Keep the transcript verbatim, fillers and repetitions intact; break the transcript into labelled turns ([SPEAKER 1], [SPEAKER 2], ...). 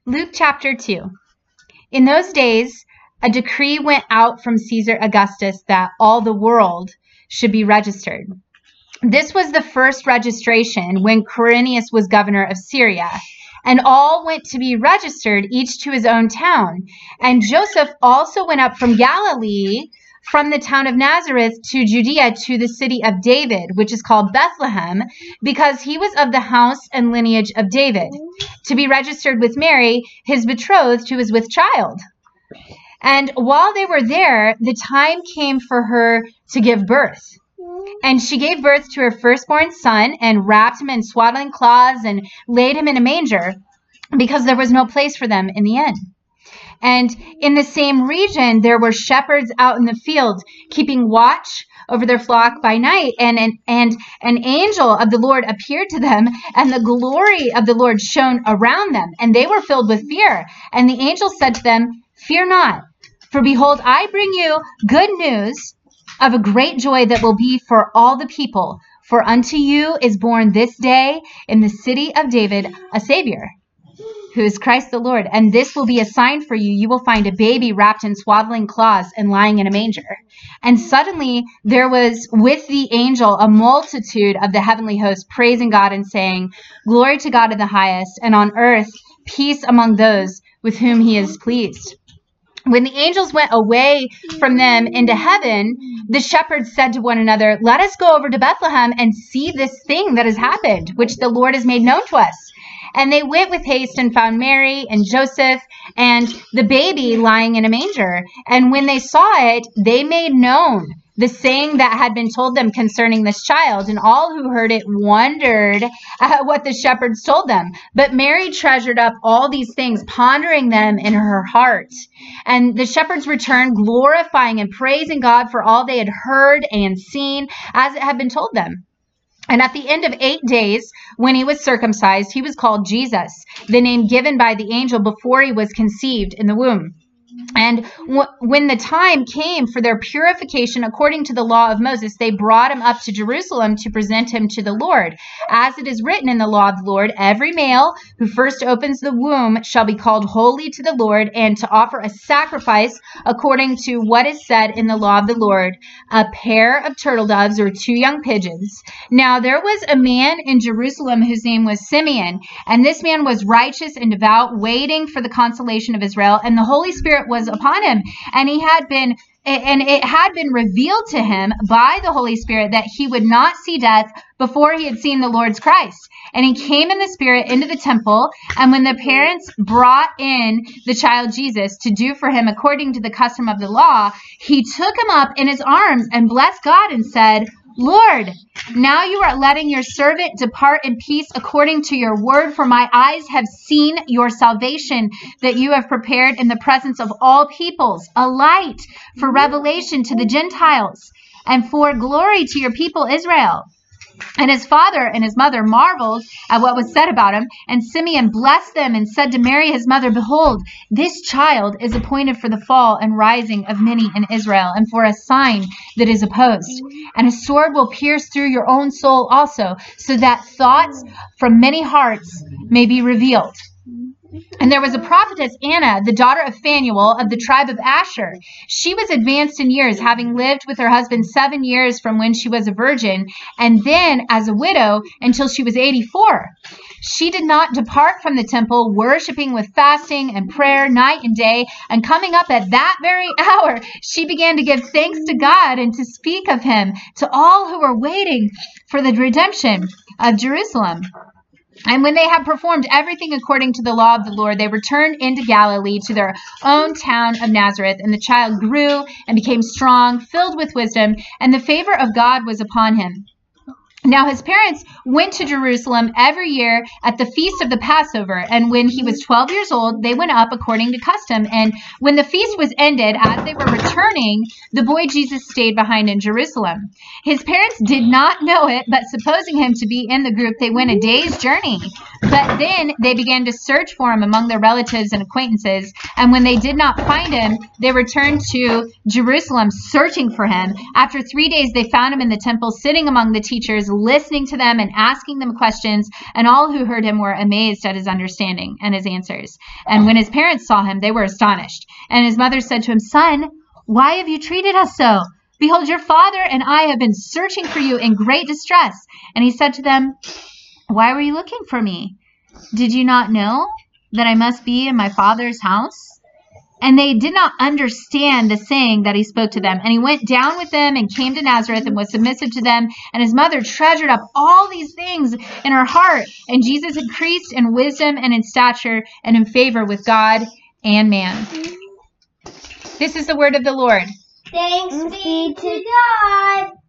[SPEAKER 1] Luke chapter two. In those days, a decree went out from Caesar Augustus that all the world should be registered. This was the first registration when Quirinius was governor of Syria, and all went to be registered, each to his own town. And Joseph also went up from Galilee, from the town of Nazareth to Judea, to the city of David, which is called Bethlehem, because he was of the house and lineage of David, to be registered with Mary, his betrothed, who was with child. And while they were there, the time came for her to give birth. And she gave birth to her firstborn son, and wrapped him in swaddling cloths, and laid him in a manger, because there was no place for them in the inn. And in the same region, there were shepherds out in the field, keeping watch over their flock by night. And an, and an angel of the Lord appeared to them, and the glory of the Lord shone around them, and they were filled with fear. And the angel said to them, "Fear not, for behold, I bring you good news of a great joy that will be for all the people. For unto you is born this day in the city of David a Savior, who is Christ the Lord. And this will be a sign for you. You will find a baby wrapped in swaddling cloths and lying in a manger." And suddenly there was with the angel a multitude of the heavenly host, praising God and saying, "Glory to God in the highest, and on earth peace among those with whom he is pleased." When the angels went away from them into heaven, the shepherds said to one another, "Let us go over to Bethlehem and see this thing that has happened, which the Lord has made known to us." And they went with haste and found Mary and Joseph and the baby lying in a manger. And when they saw it, they made known the saying that had been told them concerning this child. And all who heard it wondered at what the shepherds told them. But Mary treasured up all these things, pondering them in her heart. And the shepherds returned, glorifying and praising God for all they had heard and seen, as it had been told them. And at the end of eight days, when he was circumcised, he was called Jesus, the name given by the angel before he was conceived in the womb. And w- when the time came for their purification according to the law of Moses, they brought him up to Jerusalem to present him to the Lord. As it is written in the law of the Lord, every male who first opens the womb shall be called holy to the Lord, and to offer a sacrifice according to what is said in the law of the Lord, a pair of turtle doves or two young pigeons. Now there was a man in Jerusalem whose name was Simeon, and this man was righteous and devout, waiting for the consolation of Israel, and the Holy Spirit was upon him, and he had been and it had been revealed to him by the Holy Spirit that he would not see death before he had seen the Lord's Christ. And he came in the Spirit into the temple, and when the parents brought in the child Jesus to do for him according to the custom of the law, he took him up in his arms and blessed God and said, "Lord, now you are letting your servant depart in peace according to your word, for my eyes have seen your salvation that you have prepared in the presence of all peoples, a light for revelation to the Gentiles, and for glory to your people Israel." And his father and his mother marveled at what was said about him. And Simeon blessed them and said to Mary his mother, "Behold, this child is appointed for the fall and rising of many in Israel, and for a sign that is opposed. And a sword will pierce through your own soul also, so that thoughts from many hearts may be revealed." And there was a prophetess, Anna, the daughter of Phanuel of the tribe of Asher. She was advanced in years, having lived with her husband seven years from when she was a virgin, and then as a widow until she was eighty-four. She did not depart from the temple, worshiping with fasting and prayer night and day. And coming up at that very hour, she began to give thanks to God and to speak of him to all who were waiting for the redemption of Jerusalem. And when they had performed everything according to the law of the Lord, they returned into Galilee to their own town of Nazareth. And the child grew and became strong, filled with wisdom, and the favor of God was upon him. Now his parents went to Jerusalem every year at the feast of the Passover. And when he was twelve years old, they went up according to custom. And when the feast was ended, as they were returning, the boy Jesus stayed behind in Jerusalem. His parents did not know it, but supposing him to be in the group, they went a day's journey. But then they began to search for him among their relatives and acquaintances. And when they did not find him, they returned to Jerusalem searching for him. After three days, they found him in the temple, sitting among the teachers, was listening to them and asking them questions, and all who heard him were amazed at his understanding and his answers. And when his parents saw him, they were astonished. And his mother said to him, "Son, why have you treated us so? Behold, your father and I have been searching for you in great distress." And he said to them, "Why were you looking for me? Did you not know that I must be in my father's house?" And they did not understand the saying that he spoke to them. And he went down with them and came to Nazareth and was submissive to them. And his mother treasured up all these things in her heart. And Jesus increased in wisdom and in stature and in favor with God and man. This is the word of the Lord.
[SPEAKER 2] Thanks be to God.